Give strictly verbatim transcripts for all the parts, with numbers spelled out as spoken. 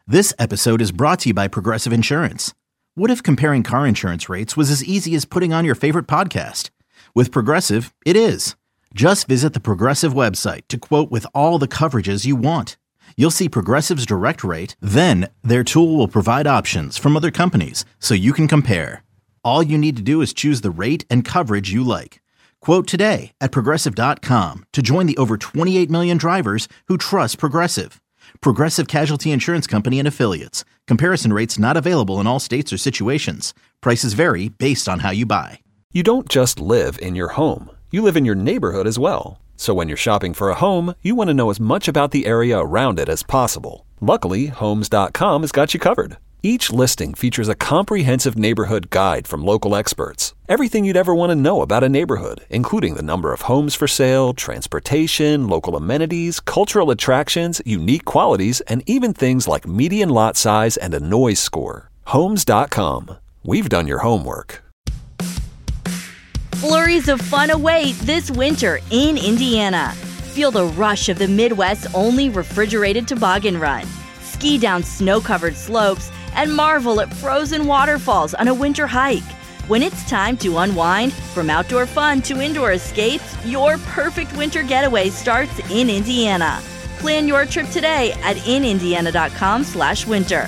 This episode is brought to you by Progressive Insurance. What if comparing car insurance rates was as easy as putting on your favorite podcast? With Progressive, it is. Just visit the Progressive website to quote with all the coverages you want. You'll see Progressive's direct rate, then their tool will provide options from other companies so you can compare. All you need to do is choose the rate and coverage you like. Quote today at Progressive dot com to join the over twenty-eight million drivers who trust Progressive. Progressive Casualty Insurance Company and Affiliates. Comparison rates not available in all states or situations. Prices vary based on how you buy. You don't just live in your home. You live in your neighborhood as well. So when you're shopping for a home, you want to know as much about the area around it as possible. Luckily, Homes dot com has got you covered. Each listing features a comprehensive neighborhood guide from local experts. Everything you'd ever want to know about a neighborhood, including the number of homes for sale, transportation, local amenities, cultural attractions, unique qualities, and even things like median lot size and a noise score. Homes dot com. We've done your homework. Flurries of fun await this winter in Indiana. Feel the rush of the Midwest's only refrigerated toboggan run. Ski down snow-covered slopes and marvel at frozen waterfalls on a winter hike. When it's time to unwind, from outdoor fun to indoor escapes, your perfect winter getaway starts in Indiana. Plan your trip today at in indiana dot com slash winter.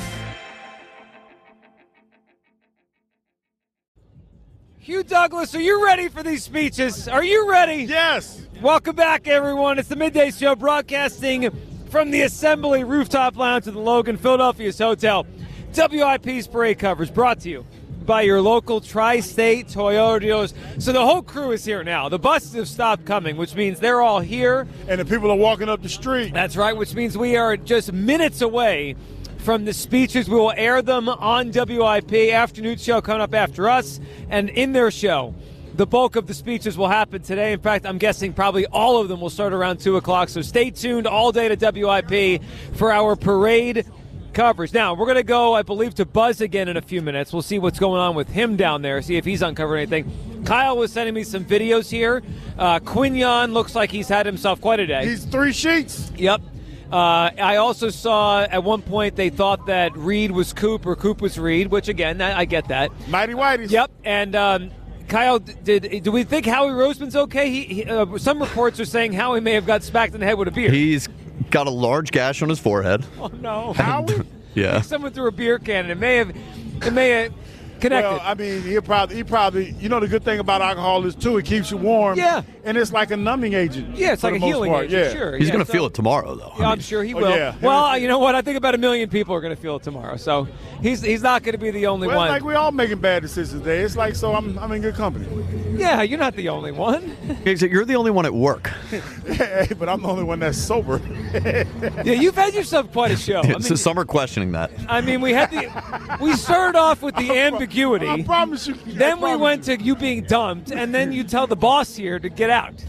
Hugh Douglas, are you ready for these speeches? Are you ready? Yes. Welcome back, everyone. It's the Midday Show broadcasting from the Assembly Rooftop Lounge at the Logan, Philadelphia's Hotel. W I P's parade coverage brought to you by your local Tri-State Toyota dealers. So the whole crew is here now. The buses have stopped coming, which means they're all here. And the people are walking up the street. That's right, which means we are just minutes away from the speeches. We will air them on W I P. Afternoon show coming up after us. And in their show, the bulk of the speeches will happen today. In fact, I'm guessing probably all of them will start around two o'clock. So stay tuned all day to W I P for our parade coverage. Now, we're going to go, I believe, to Buzz again in a few minutes. We'll see what's going on with him down there, see if he's uncovered anything. Kyle was sending me some videos here. Uh, Quinion looks like he's had himself quite a day. He's three sheets. Yep. Uh, I also saw at one point they thought that Reed was Coop or Coop was Reed, which, again, I get that. Mighty Whiteys. Yep. And um, Kyle, did do we think Howie Roseman's okay? He, he uh, some reports are saying Howie may have got smacked in the head with a beer. He's got a large gash on his forehead. Oh, no. Howie? Yeah. Someone threw a beer can, and it may have, it may have connected. Well, I mean, he probably, he probably, you know, the good thing about alcohol is, too, it keeps you warm. Yeah. And it's like a numbing agent. Yeah, it's like a healing part. agent, yeah. sure. He's yeah, going to so, feel it tomorrow, though. Yeah, I I'm mean, sure he Oh, will. yeah. Well, you know what? I think about a million people are going to feel it tomorrow. So he's he's not going to be the only Well, one. like we all making bad decisions today. It's like, so I'm, I'm in good company. Yeah, you're not the only one. You're the only one at work. Hey, but I'm the only one that's sober. Yeah, you've had yourself quite a show. I It's mean, a summer questioning that. I mean, we had the we started off with the ambiguity. I promise you. Then I we promise went you. to you being dumped, and then you tell the boss here to get out.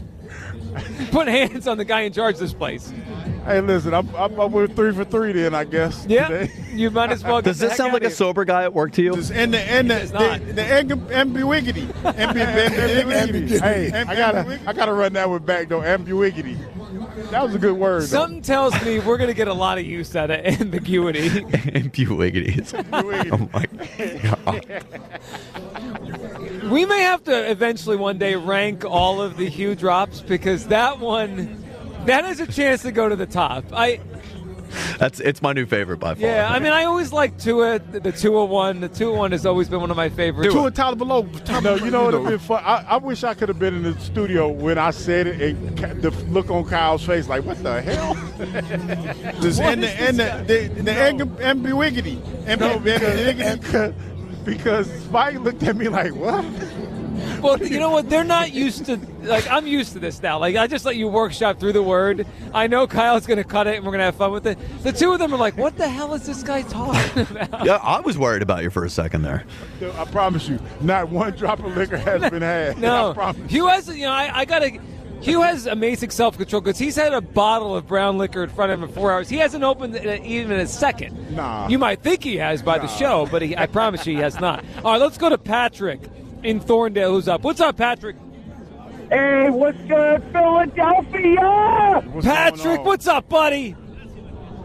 Put hands on the guy in charge of this place. Hey, listen, I'm, I'm, I'm with three for three then, I guess. Yeah, today. you might as well get Does the this heck sound out like of a here. sober guy at work to you? Just and the and the It's not. the, the ambi- ambiguity. Ambi- ambiguity. Hey, I gotta I gotta run that one back though. Ambiguity. That was a good word. though. Something tells me we're going to get a lot of use out of ambiguity. Ambiguity. Ambiguity. Oh, my God. We may have to eventually one day rank all of the Hugh drops because that one, that has a chance to go to the top. I That's It's my new favorite by far. Yeah, I mean, I always like Tua, the two oh one. The two oh one has always been one of my favorites. Two and Tyler below. No, you know what would have been fun? I, I wish I could have been in the studio when I said it and Ka- the look on Kyle's face like, what the hell? This- What and the, is and this the, guy? the, the ambi- ambiguity. Ambiguity. Because, because Spike looked at me like, what? Well, you know what? They're not used to, like, I'm used to this now. Like, I just let you workshop through the word. I know Kyle's going to cut it and we're going to have fun with it. The two of them are like, what the hell is this guy talking about? Yeah, I was worried about you for a second there. I promise you, not one drop of liquor has been had. I No. promise. Hugh has, you know, I, I got to. Hugh has amazing self-control because he's had a bottle of brown liquor in front of him for four hours. He hasn't opened it even a second. Nah. You might think he has by the show, but he, I promise you he has not. All right, let's go to Patrick in Thorndale, who's up. What's up, Patrick? Hey, what's good, Philadelphia? What's going Patrick, on? what's up, buddy?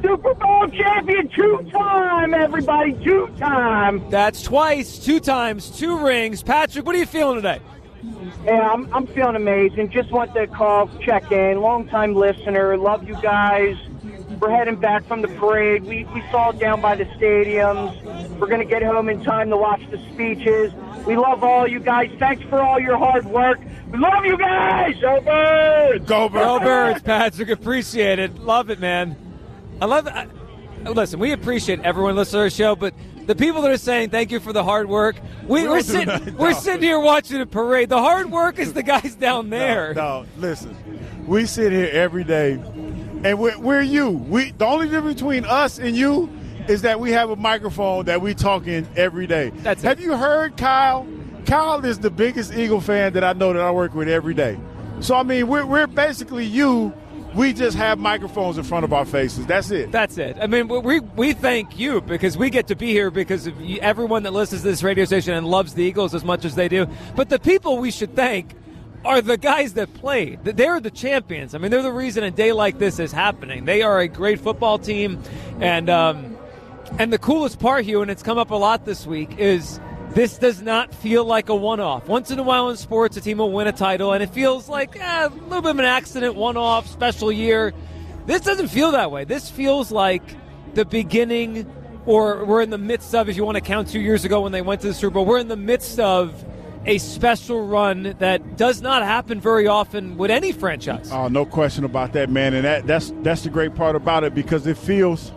Super Bowl champion two-time, everybody, two-time. That's twice, two times, two rings. Patrick, what are you feeling today? Yeah, I'm, I'm feeling amazing. Just want to call, check in. Long-time listener. Love you guys. We're heading back from the parade. We, we saw it down by the stadiums. We're going to get home in time to watch the speeches. We love all you guys. Thanks for all your hard work. We love you guys. Go Birds! Go Birds! Go Birds, Patrick. Appreciate it. Love it, man. I love it. I, listen, we appreciate everyone listening to our show, but the people that are saying thank you for the hard work, we, we we're, sitting, sit, no. we're sitting here watching a parade. The hard work is the guys down there. No, no, listen. We sit here every day, and we're, we're you. We The only difference between us and you is that we have a microphone that we talk in every day. That's it. Have you heard Kyle? Kyle is the biggest Eagle fan that I know that I work with every day. So, I mean, we're, we're basically you. We just have microphones in front of our faces. That's it. That's it. I mean, we we thank you because we get to be here because of you, everyone that listens to this radio station and loves the Eagles as much as they do. But the people we should thank are the guys that play. They're the champions. I mean, they're the reason a day like this is happening. They are a great football team. And, um, and the coolest part, Hugh, and it's come up a lot this week, is this does not feel like a one-off. Once in a while in sports, a team will win a title, and it feels like eh, a little bit of an accident, one-off, special year. This doesn't feel that way. This feels like the beginning, or we're in the midst of, if you want to count two years ago when they went to the Super Bowl, we're in the midst of a special run that does not happen very often with any franchise. Oh, no question about that, man. And that, that's that's the great part about it because it feels,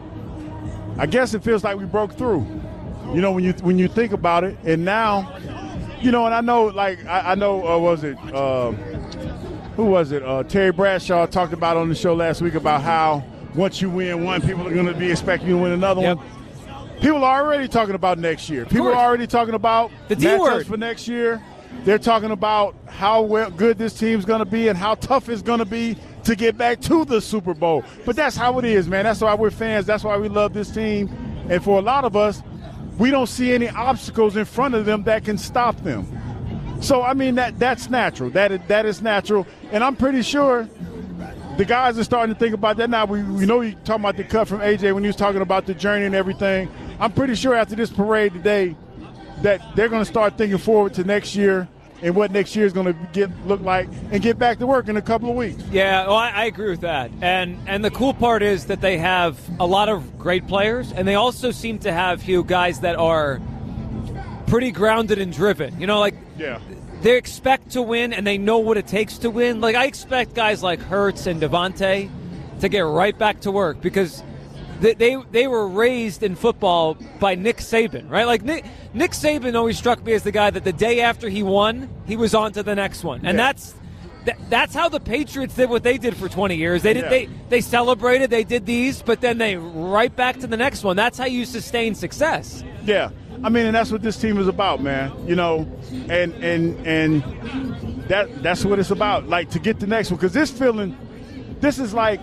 I guess it feels like we broke through. You know, when you when you think about it, and now, you know, and I know, like, I, I know, uh, was it, uh, who was it? Uh, Terry Bradshaw talked about on the show last week about how once you win one, people are going to be expecting you to win another Yep. one. People are already talking about next year. People are already talking about The D matchups word. for next year. They're talking about how well good this team's going to be and how tough it's going to be to get back to the Super Bowl. But that's how it is, man. That's why we're fans. That's why we love this team. And for a lot of us, we don't see any obstacles in front of them that can stop them. So, I mean, that that's natural. That is, that is natural. And I'm pretty sure the guys are starting to think about that now. We, we know you're talking about the cut from A J when he was talking about the journey and everything. I'm pretty sure after this parade today that they're going to start thinking forward to next year and what next year is going to get look like and get back to work in a couple of weeks. Yeah, well, I, I agree with that. And and the cool part is that they have a lot of great players, and they also seem to have, Hugh, guys that are pretty grounded and driven. You know, like Yeah. they expect to win, and they know what it takes to win. Like, I expect guys like Hurts and Devontae to get right back to work because they, they they were raised in football by Nick Saban, right? Like, Nick, Nick Saban always struck me as the guy that the day after he won, he was on to the next one. And Yeah. that's th- that's how the Patriots did what they did for twenty years. They did Yeah. they they celebrated, they did these, but then they right back to the next one. That's how you sustain success. Yeah, I mean, and that's what this team is about, man. You know, and and and that that's what it's about. Like, to get the next one, because this feeling, this is like.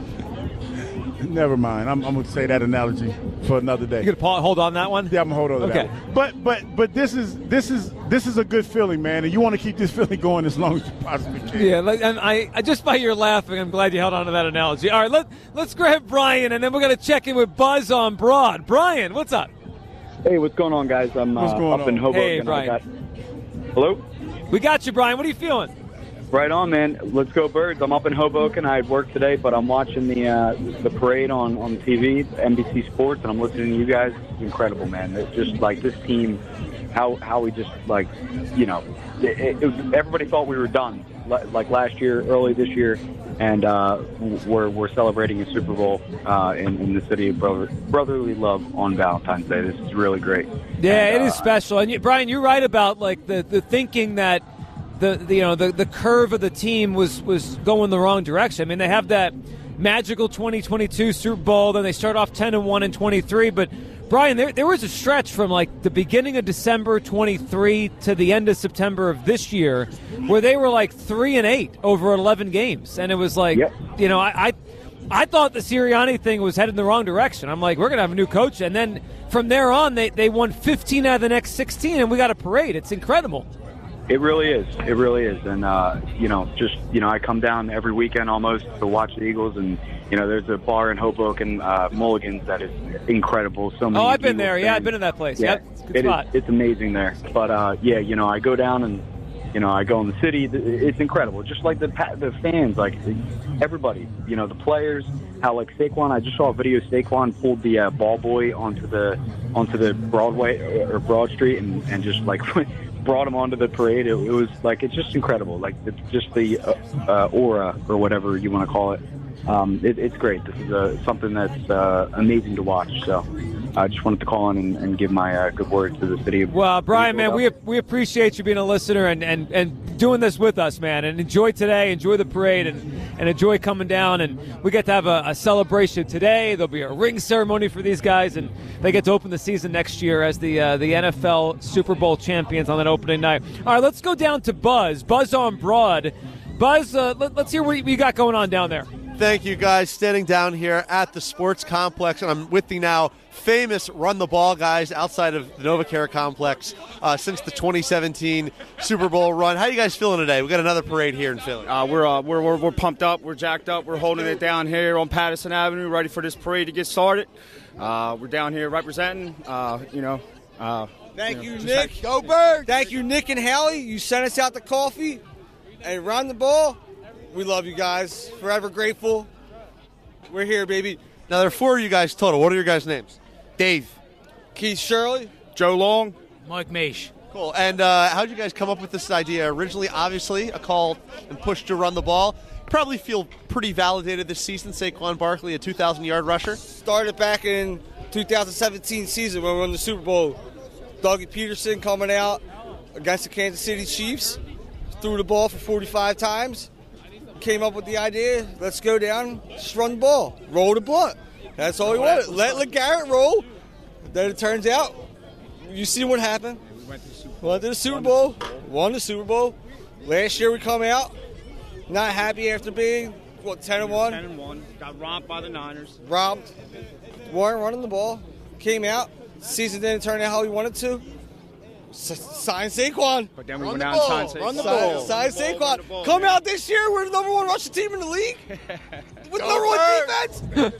Never mind. I'm, I'm going to say that analogy for another day. You gonna pa- hold on that one? Yeah, I'm gonna hold on to Okay. that one. But but but this is this is this is a good feeling, man, and you want to keep this feeling going as long as you possibly can. Yeah, like, and I, I just by your laughing, I'm glad you held on to that analogy. All right, let let's grab Brian, and then we're gonna check in with Buzz on Broad. Brian, what's up? Hey, what's going on, guys? I'm uh, What's going up in on? Hoboken. Hey, I Brian. got- Hello? We got you, Brian. What are you feeling? Right on, man. Let's go Birds. I'm up in Hoboken. I had work today, but I'm watching the uh, the parade on, on T V, N B C Sports, and I'm listening to you guys. It's incredible, man. It's just like this team, how how we just, like, you know, it, it, it, everybody thought we were done, like last year, early this year, and uh, we're we're celebrating a Super Bowl uh, in, in the city of brother, brotherly love on Valentine's Day. This is really great. Yeah, And, it is uh, special. And you, Brian, you're right about like the, the thinking that the, the you know the, the curve of the team was was going the wrong direction. I mean, they have that magical twenty twenty-two Super Bowl, then they start off ten and one and twenty-three, but Brian, there there was a stretch from like the beginning of December twenty-three to the end of September of this year where they were like three and eight over eleven games, and it was like, Yep. you know, I, I I thought the Sirianni thing was headed in the wrong direction. I'm like, we're gonna have a new coach, and then from there on, they they won fifteen out of the next sixteen, and we got a parade. It's incredible. It really is. It really is. And, uh, you know, just, you know, I come down every weekend almost to watch the Eagles. And, you know, there's a bar in Hoboken, uh, Mulligan's, that is incredible. So many oh, I've been Eagles there. fans. Yeah, I've been in that place. Yeah, Yep, it's a good it spot. is, it's amazing there. But, uh, yeah, you know, I go down and, you know, I go in the city. It's incredible. Just like the the fans, like everybody, you know, the players, how like Saquon, I just saw a video Saquon pulled the uh, ball boy onto the onto the Broadway or Broad Street and, and just like brought him onto the parade. It, it was like, it's just incredible. Like it's just the uh, uh, aura or whatever you want to call it. Um, it. It's great. This is uh, something that's uh, amazing to watch. So I just wanted to call in and, and give my uh, good word to the city. Well, Brian, man, we we appreciate you being a listener and, and, and doing this with us, man. And enjoy today, enjoy the parade, and, and enjoy coming down. And we get to have a, a celebration today. There'll be a ring ceremony for these guys, and they get to open the season next year as the uh, the N F L Super Bowl champions on that opening night. All right, let's go down to Buzz. Buzz on Broad. Buzz, uh, let, let's hear what you got going on down there. Thank you, guys. Standing down here at the sports complex, and I'm with the now famous Run the Ball guys outside of the NovaCare complex uh, since the twenty seventeen Super Bowl run. How are you guys feeling today? We got another parade here in Philly. Uh, we're, uh, we're we're we're pumped up. We're jacked up. We're holding it down here on Patterson Avenue, ready for this parade to get started. Uh, we're down here representing. Uh, you know. Uh, Thank you, you, know, Nick. like- Go Birds. Thank you, Nick and Hallie. You sent us out the coffee and Run the Ball. We love you guys. Forever grateful. We're here, baby. Now, there are four of you guys total. What are your guys' names? Dave, Keith Shirley, Joe Long, Mike Maish. Cool. And uh, how did you guys come up with this idea? Originally, obviously, a call and push to run the ball. Probably feel pretty validated this season. Saquon Barkley, a two thousand yard rusher. Started back in two thousand seventeen season when we won the Super Bowl. Dougie Peterson coming out against the Kansas City Chiefs. Threw the ball for forty-five times. Came up with the idea, let's go down, just run the ball, roll the blunt. That's all we wanted. Let LeGarrette roll. Then it turns out, you see what happened. We went to the Super Bowl, won the Super Bowl. Last year we come out, not happy after being, what, ten and one? ten and one. Got romped by the Niners. Romped. Weren't running the ball. Came out. Season didn't turn out how we wanted to. S- sign Saquon. But then we Run went the out ball. and signed Run the Saquon. ball. Sign Run the ball, run the Saquon. ball, Come man. out this year. We're the number one rushing team in the league. With Go number one Birds. defense.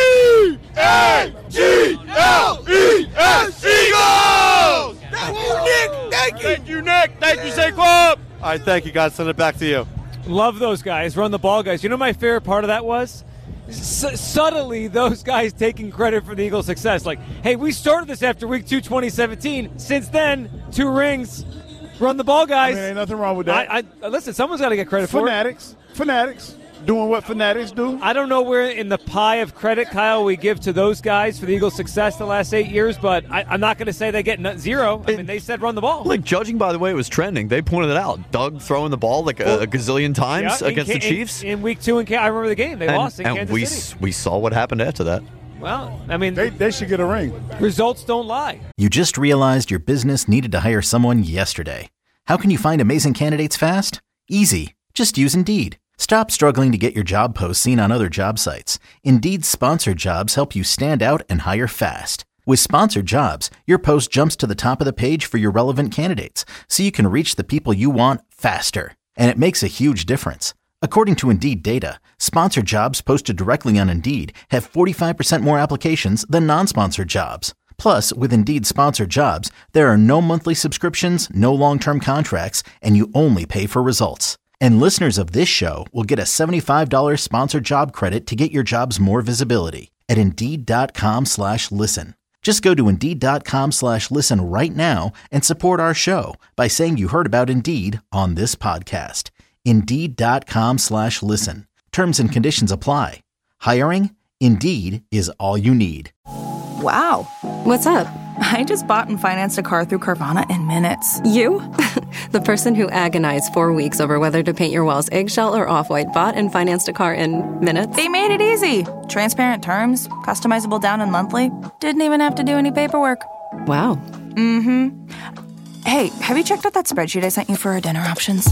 E A G L E S Eagles! Thank you, Nick. Thank you. Thank you, Nick. Thank you, Saquon. All right, thank you, guys. Send it back to you. Love those guys, run the ball guys. You know my favorite part of that was? S- subtly, those guys taking credit for the Eagles' success. Like, hey, we started this after week two, twenty seventeen. Since then, two rings. Run the ball, guys. I mean, ain't nothing wrong with that. I, I, listen, someone's got to get credit for it. Fanatics. Fanatics. Doing what fanatics do. I don't know where in the pie of credit, Kyle, we give to those guys for the Eagles' success the last eight years, but I, I'm not going to say they get n- zero. I mean, they said run the ball. Like, judging by the way it was trending, they pointed it out. Doug throwing the ball like a, a gazillion times Yeah, in against Ca- the Chiefs. In, in week two, in Ca- I remember the game. They and lost in and Kansas we, City. s- we saw what happened after that. Well, I mean, They, they should get a ring. results don't lie. You just realized your business needed to hire someone yesterday. How can you find amazing candidates fast? Easy. Just use Indeed. Stop struggling to get your job posts seen on other job sites. Indeed's sponsored jobs help you stand out and hire fast. With sponsored jobs, your post jumps to the top of the page for your relevant candidates, so you can reach the people you want faster. And it makes a huge difference. According to Indeed data, sponsored jobs posted directly on Indeed have forty-five percent more applications than non-sponsored jobs. Plus, with Indeed sponsored jobs, there are no monthly subscriptions, no long-term contracts, and you only pay for results. And listeners of this show will get a seventy-five dollars sponsored job credit to get your jobs more visibility at Indeed.com slash listen. Just go to Indeed.com slash listen right now and support our show by saying you heard about Indeed on this podcast. Indeed.com slash listen. Terms and conditions apply. Hiring? Indeed is all you need. Wow. What's up? I just bought and financed a car through Carvana in minutes. You? The person who agonized four weeks over whether to paint your walls eggshell or off-white bought and financed a car in minutes? They made it easy. Transparent terms, customizable down and monthly. Didn't even have to do any paperwork. Wow. Mm-hmm. Hey, have you checked out that spreadsheet I sent you for our dinner options?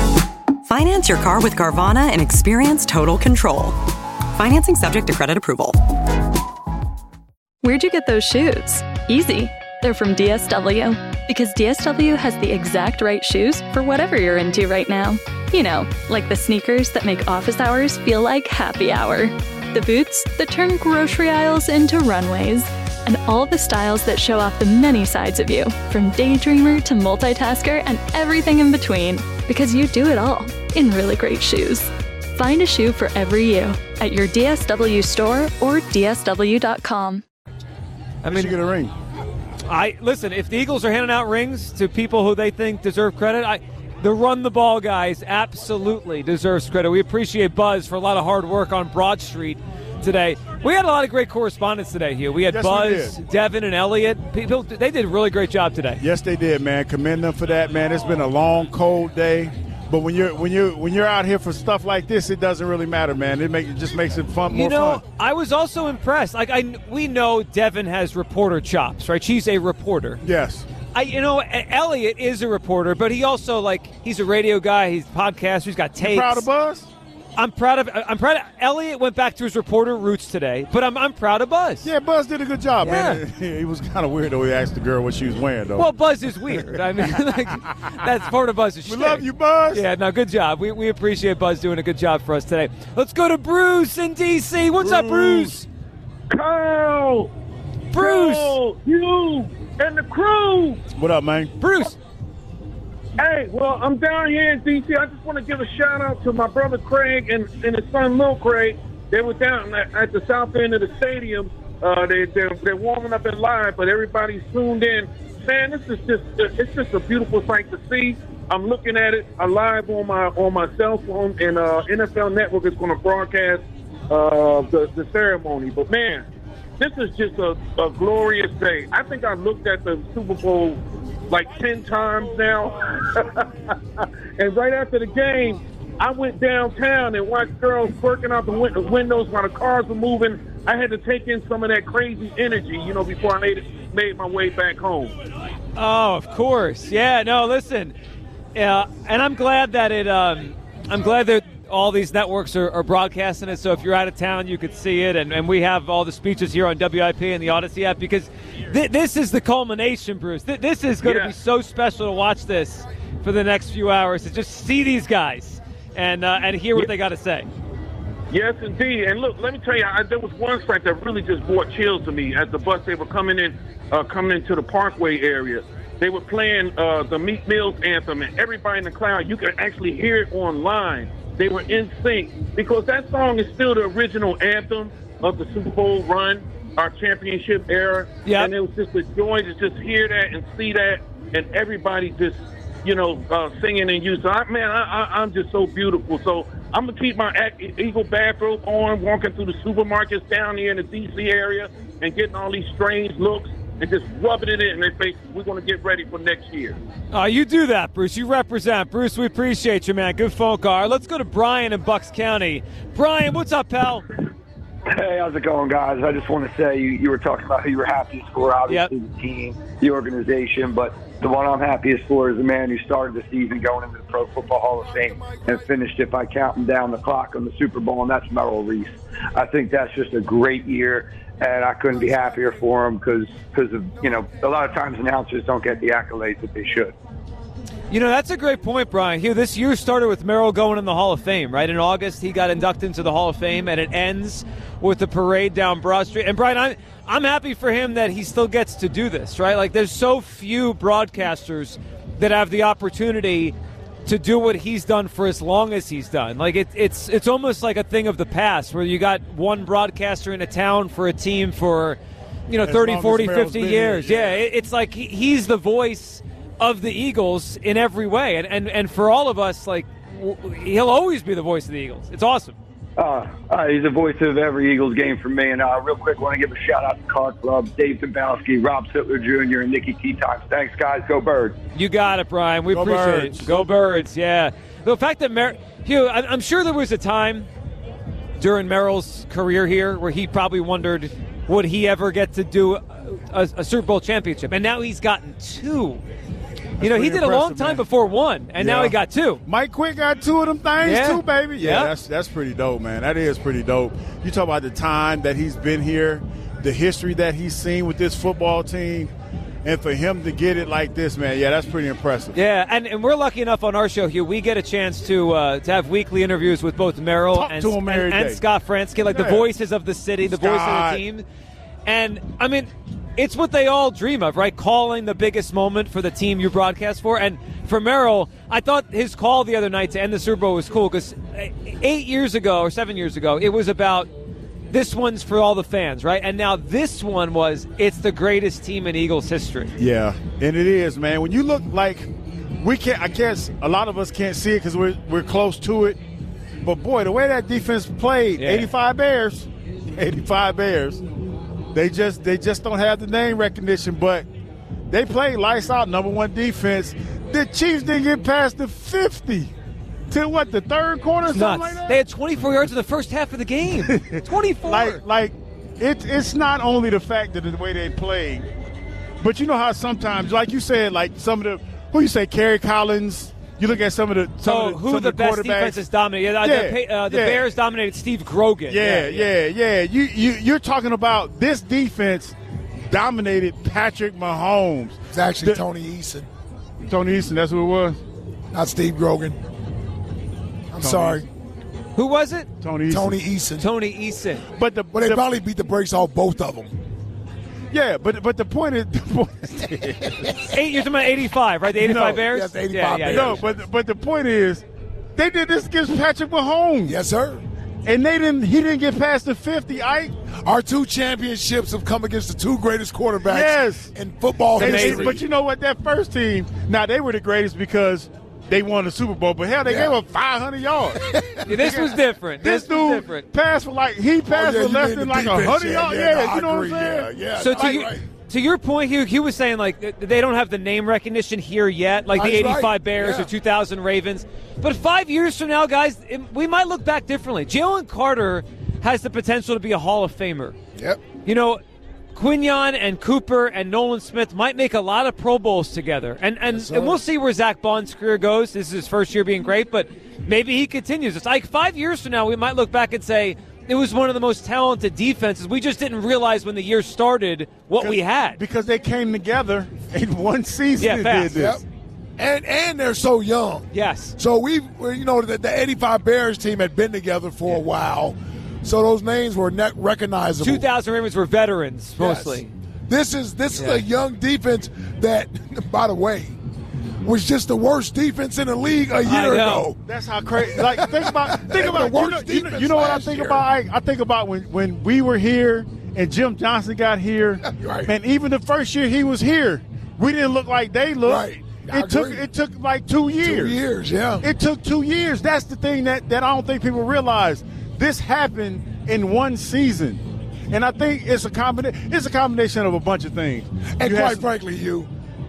Finance your car with Carvana and experience total control. Financing subject to credit approval. Where'd you get those shoes? Easy. They're from D S W. Because D S W has the exact right shoes for whatever you're into right now. You know, like the sneakers that make office hours feel like happy hour. The boots that turn grocery aisles into runways. And all the styles that show off the many sides of you, from daydreamer to multitasker and everything in between. Because you do it all in really great shoes. Find a shoe for every you at your D S W store or D S W dot com. I mean, you get a ring. I listen. If the Eagles are handing out rings to people who they think deserve credit, I, the run the ball guys absolutely deserves credit. We appreciate Buzz for a lot of hard work on Broad Street today. We had a lot of great correspondence today, Hugh. We had yes, Buzz, we Devin, and Elliot. People, they did a really great job today. Yes, they did, man. Commend them for that, man. It's been a long, cold day. But when you're when you when you're out here for stuff like this, it doesn't really matter, man. It make it just makes it fun, more you know, fun. I was also impressed. Like I, we know Devin has reporter chops, right? She's a reporter. Yes. I, you know, Elliot is a reporter, but he also like he's a radio guy. He's a podcaster. He's got tapes. You proud of Buzz? I'm proud of. I'm proud of. Elliot went back to his reporter roots today, but I'm I'm proud of Buzz. Yeah, Buzz did a good job, yeah. man. He was kind of weird though. He asked the girl what she was wearing, though. Well, Buzz is weird. I mean, like, that's part of Buzz's shtick. We love you, Buzz. Yeah, no, good job. We we appreciate Buzz doing a good job for us today. Let's go to Bruce in D C. What's Bruce. up, Bruce? Kyle, Bruce, Joel, you and the crew. What up, man? Bruce. Hey, well, I'm down here in D C. I just want to give a shout-out to my brother Craig and, and his son Lil Craig. They were down at, at the south end of the stadium. Uh, they, they're, they're warming up and live, but everybody's tuned in. Man, this is just it's just a beautiful sight to see. I'm looking at it live on my on my cell phone, and uh, N F L Network is going to broadcast uh, the, the ceremony. But, man, this is just a, a glorious day. I think I looked at the Super Bowl like ten times now. And right after the game, I went downtown and watched girls working out the win- windows while the cars were moving. I had to take in some of that crazy energy, you know, before I made, it, made my way back home. Oh, of course. Yeah, no, listen. Yeah, and I'm glad that it um, I'm glad that all these networks are, are broadcasting it, so if you're out of town, you could see it, and, and we have all the speeches here on W I P and the Odyssey app, because th- this is the culmination, Bruce. Th- this is going to yeah. be so special to watch this for the next few hours, to just see these guys and uh, and hear what yeah. they got to say. Yes, indeed. And look, let me tell you, I, there was one sight that really just brought chills to me. As the bus, they were coming in, uh, coming into the Parkway area. They were playing uh, the Meek Mill's anthem, and everybody in the crowd, you could actually hear it online. They were in sync, because that song is still the original anthem of the Super Bowl run, our championship era. Yep. And it was just a joy to just hear that and see that, and everybody just, you know, uh, singing and you. So, I, man, I, I, I'm just so beautiful. So I'm going to keep my Eagle bathrobe on, walking through the supermarkets down here in the D C area and getting all these strange looks and just rubbing it in their faces. We're going to get ready for next year. Uh, you do that, Bruce. You represent. Bruce, we appreciate you, man. Good phone call. Let's go to Brian in Bucks County. Brian, what's up, pal? Hey, how's it going, guys? I just want to say you, you were talking about who you were happiest for, obviously yep. the team, the organization, but the one I'm happiest for is the man who started the season going into the Pro Football Hall of Fame and finished it by counting down the clock on the Super Bowl, and that's Merrill Reese. I think that's just a great year, and I couldn't be happier for him because because of, you know, a lot of times announcers don't get the accolades that they should. You know, that's a great point, Brian. Here, this year started with Merrill going in the Hall of Fame, right? In August, he got inducted into the Hall of Fame, and it ends with the parade down Broad Street. And, Brian, I'm, I'm happy for him that he still gets to do this, right? Like, there's so few broadcasters that have the opportunity to do what he's done for as long as he's done. Like, it, it's it's almost like a thing of the past where you got one broadcaster in a town for a team for, you know, thirty, forty, fifty years. Here, yeah, yeah it, it's like he, he's the voice of the Eagles in every way. And, and and for all of us, like, he'll always be the voice of the Eagles. It's awesome. Uh, uh, he's the voice of every Eagles game for me. And uh, real quick, I want to give a shout-out to Card Club, Dave Dombrowski, Rob Sittler Junior, and Nikki T. Times. Thanks, guys. Go Birds. You got it, Brian. We Go appreciate Birds. it. Go Birds, yeah. The fact that Mer- Hugh, I'm sure there was a time during Merrill's career here where he probably wondered, would he ever get to do a, a, a Super Bowl championship? And now he's gotten two. You know, he did a long time man. before one, and yeah. now he got two. Mike Quick got two of them things yeah. too, baby. Yeah, yep. that's that's pretty dope, man. That is pretty dope. You talk about the time that he's been here, the history that he's seen with this football team. And for him to get it like this, man, yeah, that's pretty impressive. Yeah, and, and we're lucky enough on our show here, we get a chance to uh, to have weekly interviews with both Merrill Talk and, to him every and, and day. Scott Franzke, like Yeah. the voices of the city, the voice of Scott. the team. And, I mean, it's what they all dream of, right? Calling the biggest moment for the team you broadcast for. And for Merrill, I thought his call the other night to end the Super Bowl was cool because eight years ago or seven years ago, it was about this one's for all the fans, right? And now this one was, it's the greatest team in Eagles history. Yeah, and it is, man. When you look like we can't, I can't. A lot of us can't see it because we're we're close to it. But boy, the way that defense played, Yeah. eighty-five Bears, eighty-five Bears. They just they just don't have the name recognition, but they played lights out, number one defense. The Chiefs didn't get past the fifty. To what, the third quarter, It's something nuts. like that? They had twenty-four yards in the first half of the game. twenty-four. Like, like it, it's not only the fact that the way they played, but you know how sometimes, like you said, like some of the, who you say, Kerry Collins, you look at some of the some oh, of the, who some of the, the best quarterbacks. defenses dominated? Uh, Yeah, the uh, the yeah. Bears dominated Steve Grogan. Yeah, yeah, yeah. You, you, you're talking about this defense dominated Patrick Mahomes. It's actually The- Tony Eason, Tony Eason, that's who it was? not Steve Grogan. I'm Tony sorry. Who was it? Tony Eason. Tony Eason. Tony Eason. But the But they the- probably beat the brakes off both of them. yeah, but but the point is, the point is Eight, you're talking about eighty-five, right? The eighty-five No, Bears? yes, the eighty-five yeah, yeah, no, yeah. but but the point is, they did this against Patrick Mahomes. Yes, sir. And they didn't. He didn't get past the fifty. I Our two championships have come against the two greatest quarterbacks Yes. in football and- history. But you know what? That first team, now they were the greatest because they won the Super Bowl. But hell, they Yeah. gave up five hundred yards. Yeah, this was different. This, This was dude different. passed for like he passed Oh, yeah, for you less mean than the like a defense, hundred yeah, yards. yeah, Yeah, no, you know I what I'm agree, saying? yeah, yeah. So to, Right, you, right. to your point, Hugh, Hugh was saying, like, th- they don't have the name recognition here yet, like the That's right, eighty-five Bears yeah. or two thousand Ravens. But five years from now, guys, it, we might look back differently. Jalen Carter has the potential to be a Hall of Famer. Yep. You know, Quinion and Cooper and Nolan Smith might make a lot of Pro Bowls together. And and, Yes, sir. and we'll see where Zach Bond's career goes. This is his first year being great, but maybe he continues. It's like five years from now, we might look back and say, it was one of the most talented defenses. We just didn't realize when the year started what we had. Because they came together in one season Yeah, and fast. did Yep. this. And and they're so young. Yes. So we, you know, the, the eighty-five Bears team had been together for a while, so those names were ne- recognizable. two thousand Ravens were veterans, Yes. mostly. This is this Yeah. is a young defense that, by the way, was just the worst defense in the league a year know. ago. That's how crazy. Like think about think They were about the you worst know, you know, defense you know what I last think year. about? I, I think about when when we were here and Jim Johnson got here, Right. and even the first year he was here, we didn't look like they looked. Right. I It took agree. it took like two years. Two years, yeah. It took two years. That's the thing that, that I don't think people realize. This happened in one season. And I think it's a combination it's a combination of a bunch of things. And You quite had- frankly, you,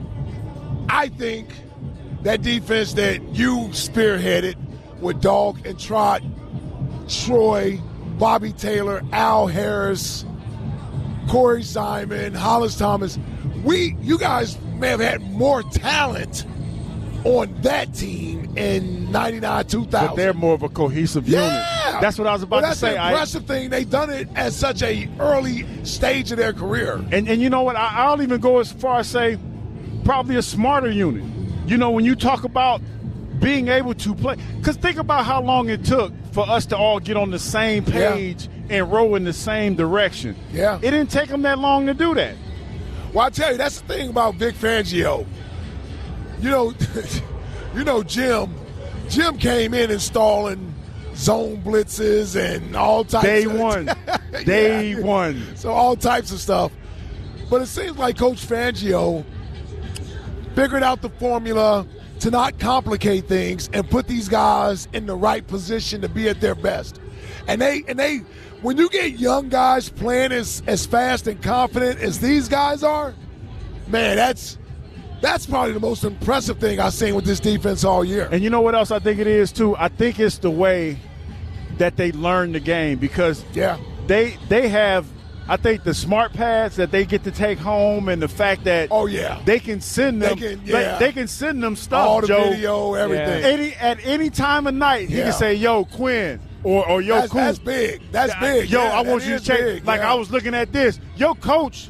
I think that defense that you spearheaded with Dog and Trot, Troy, Bobby Taylor, Al Harris, Corey Simon, Hollis Thomas, we, you guys may have had more talent on that team in ninety-nine, two thousand. but they're more of a cohesive Yeah. unit. That's what I was about well, to that's say. the I- impressive thing. They done it at such a early stage of their career. And and you know what? I, I'll even go as far as say probably a smarter unit. You know, when you talk about being able to play, because think about how long it took for us to all get on the same page and row in the same direction. Yeah. It didn't take them that long to do that. Well, I tell you, that's the thing about Vic Fangio. You know, you know, Jim. Jim came in installing zone blitzes and all types. Day of, one. Day one. So all types of stuff. But it seems like Coach Fangio figured out the formula to not complicate things and put these guys in the right position to be at their best. And they and they when you get young guys playing as, as fast and confident as these guys are, man, that's that's probably the most impressive thing I've seen with this defense all year. And you know what else I think it is too? I think it's the way that they learn the game because yeah. they they have I think the smart pads that they get to take home and the fact that oh yeah they can send them They can, they, yeah. they can send them stuff All the Joe. video, everything. Any at any time of night he Yeah. can say yo Quinn or, or yo That's, Coop. that's big. That's big. Yo, Yeah, I want that you is to check big, like yeah. I was looking at this. Your coach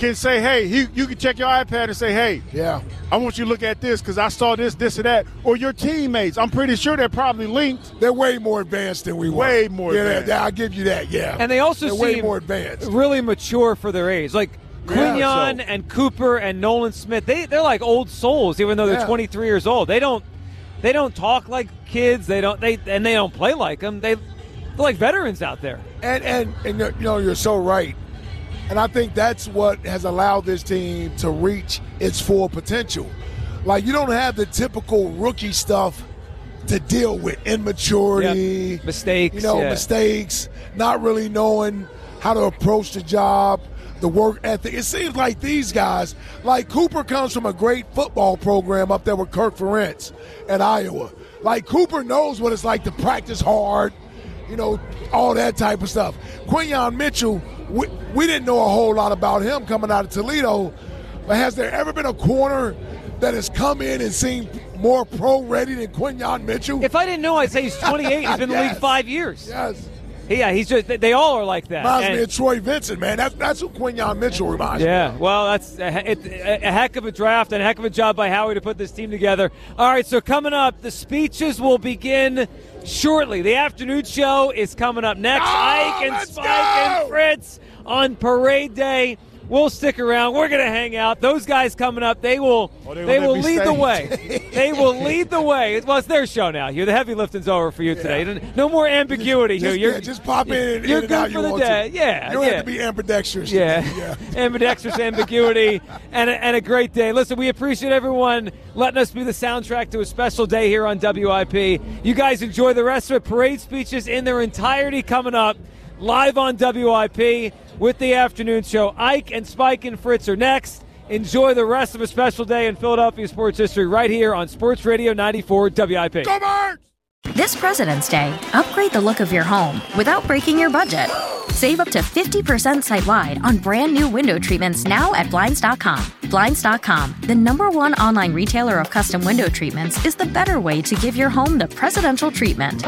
can say, hey, he, you can check your iPad and say, hey, yeah, I want you to look at this because I saw this, this, or that. Or your teammates. I'm pretty sure they're probably linked. They're way more advanced than we were. Way more yeah, advanced. Yeah, I'll give you that, yeah. And they also they're seem way more advanced. really mature for their age. Like Quinyon yeah, so. and Cooper and Nolan Smith, they, they're like old souls, even though they're yeah. twenty-three years old. They don't they don't talk like kids. They don't they and they don't play like them. They, they're like veterans out there. And, and, and you know, you're so right. And I think that's what has allowed this team to reach its full potential. Like, you don't have the typical rookie stuff to deal with. Immaturity. Yep. Mistakes. You know, yeah. mistakes, not really knowing how to approach the job, the work ethic. It seems like these guys, like Cooper comes from a great football program up there with Kirk Ferentz at Iowa. Like, Cooper knows what it's like to practice hard, you know, all that type of stuff. Quinyon Mitchell, we, we didn't know a whole lot about him coming out of Toledo, but has there ever been a corner that has come in and seemed more pro-ready than Quinyon Mitchell? If I didn't know, I'd say he's twenty-eight. He's been in the yes. league five years. Yes. Yeah, he's just, they all are like that. Reminds and, me of Troy Vincent, man. That's, that's who Quinyon Mitchell reminds yeah, me of. well, that's a, a, a heck of a draft and a heck of a job by Howie to put this team together. All right, so coming up, the speeches will begin shortly. The afternoon show is coming up next. Oh, Ike and Spike go! and Fritz on Parade Day. We'll stick around. We're going to hang out. Those guys coming up, they will oh, they, they will lead stay. the way. They will lead the way. Well, it's their show now, Hugh. The heavy lifting's over for you yeah. today. No more ambiguity, just, Hugh. You're, yeah, just pop in, you're in and good out for you the want day. to. Yeah, You don't yeah. have to be ambidextrous. Yeah, yeah. ambidextrous ambiguity, and a, and a great day. Listen, we appreciate everyone letting us be the soundtrack to a special day here on W I P. You guys enjoy the rest of it. Parade speeches in their entirety coming up live on W I P with the afternoon show. Ike and Spike and Fritz are next. Enjoy the rest of a special day in Philadelphia sports history right here on Sports Radio ninety-four W I P. Go Birds! This President's Day, upgrade the look of your home without breaking your budget. Save up to fifty percent site-wide on brand new window treatments now at Blinds dot com. Blinds dot com, the number one online retailer of custom window treatments, is the better way to give your home the presidential treatment.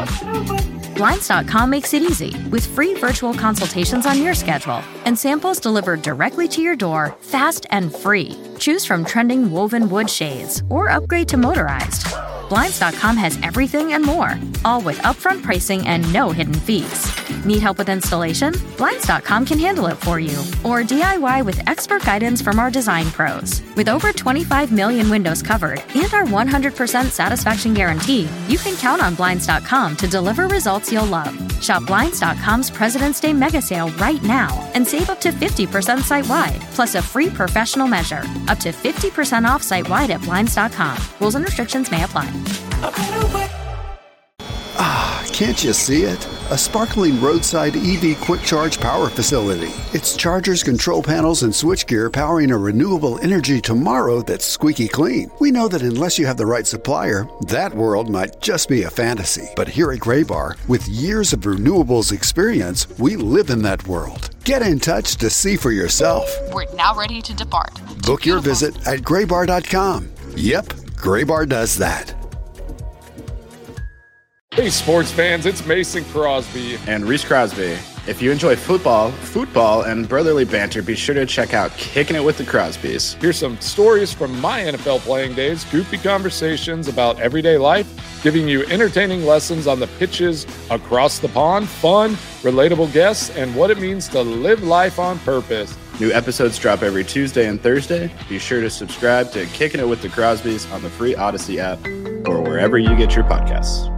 Blinds dot com makes it easy with free virtual consultations on your schedule and samples delivered directly to your door, fast and free. Choose from trending woven wood shades or upgrade to motorized. Blinds dot com has everything and more, all with upfront pricing and no hidden fees. Need help with installation? Blinds dot com can handle it for you. Or D I Y with expert guidance from our design pros. With over twenty-five million windows covered and our one hundred percent satisfaction guarantee, you can count on Blinds dot com to deliver results you'll love. Shop Blinds dot com's President's Day mega sale right now and save up to fifty percent site-wide, plus a free professional measure. Up to fifty percent off site-wide at Blinds dot com. Rules and restrictions may apply. Ah, can't you see it? A sparkling roadside E V quick charge power facility. It's chargers, control panels, and switchgear powering a renewable energy tomorrow that's squeaky clean. We know that unless you have the right supplier, that world might just be a fantasy. But here at Graybar, with years of renewables experience, we live in that world. Get in touch to see for yourself. We're now ready to depart. Book your visit at graybar dot com. Yep, Graybar does that. Hey sports fans, it's Mason Crosby. And Reese Crosby. If you enjoy football, football, and brotherly banter, be sure to check out Kicking It with the Crosbys. Here's some stories from my N F L playing days, goofy conversations about everyday life, giving you entertaining lessons on the pitches across the pond, fun, relatable guests, and what it means to live life on purpose. New episodes drop every Tuesday and Thursday. Be sure to subscribe to Kicking It with the Crosbys on the free Odyssey app or wherever you get your podcasts.